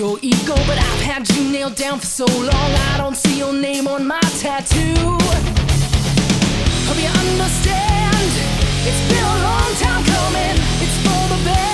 your ego, but I've had you nailed down for so long. I don't see your name on my tattoo. Hope you understand, it's been a long time coming. It's for the best.